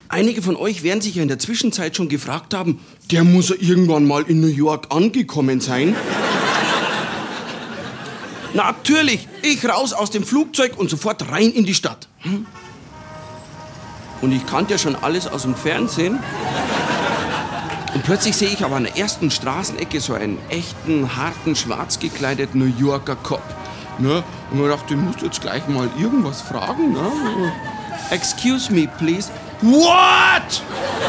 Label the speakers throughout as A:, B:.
A: Einige von euch werden sich ja in der Zwischenzeit schon gefragt haben, der muss ja irgendwann mal in New York angekommen sein. Natürlich, ich raus aus dem Flugzeug und sofort rein in die Stadt. Und ich kannte ja schon alles aus dem Fernsehen. Und plötzlich sehe ich aber an der ersten Straßenecke so einen echten, harten, schwarz gekleideten New Yorker Cop. Ne? Und ich dachte, ich muss jetzt gleich mal irgendwas fragen. Ne? Excuse me, please. What?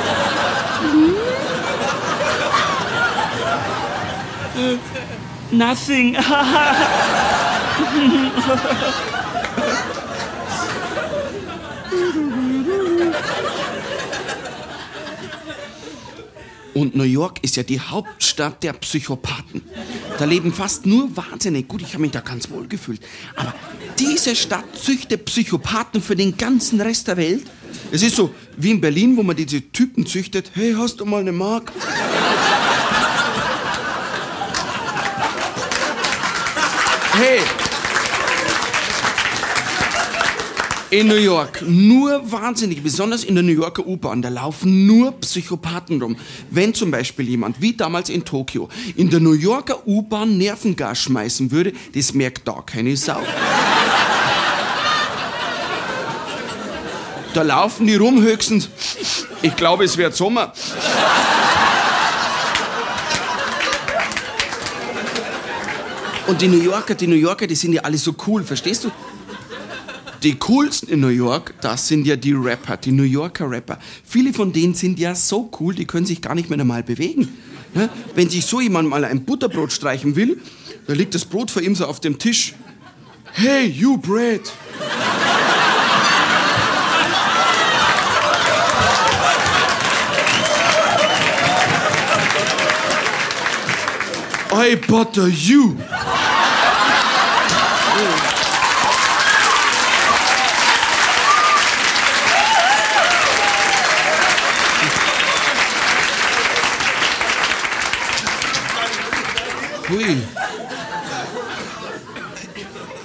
A: Nothing. Und New York ist ja die Hauptstadt der Psychopathen. Da leben fast nur Wahnsinnige. Gut, ich habe mich da ganz wohl gefühlt. Aber diese Stadt züchtet Psychopathen für den ganzen Rest der Welt. Es ist so wie in Berlin, wo man diese Typen züchtet. Hey, hast du mal eine Mark? Hey! In New York nur Wahnsinnige, besonders in der New Yorker U-Bahn, da laufen nur Psychopathen rum. Wenn zum Beispiel jemand, wie damals in Tokio, in der New Yorker U-Bahn Nervengas schmeißen würde, das merkt da keine Sau. Da laufen die rum höchstens. Ich glaube, es wird Sommer. Und die New Yorker, die sind ja alle so cool, verstehst du? Die coolsten in New York, das sind ja die Rapper, die New Yorker Rapper. Viele von denen sind ja so cool, die können sich gar nicht mehr normal bewegen. Ja? Wenn sich so jemand mal ein Butterbrot streichen will, da liegt das Brot vor ihm so auf dem Tisch. Hey, you bread! I butter you! Hui.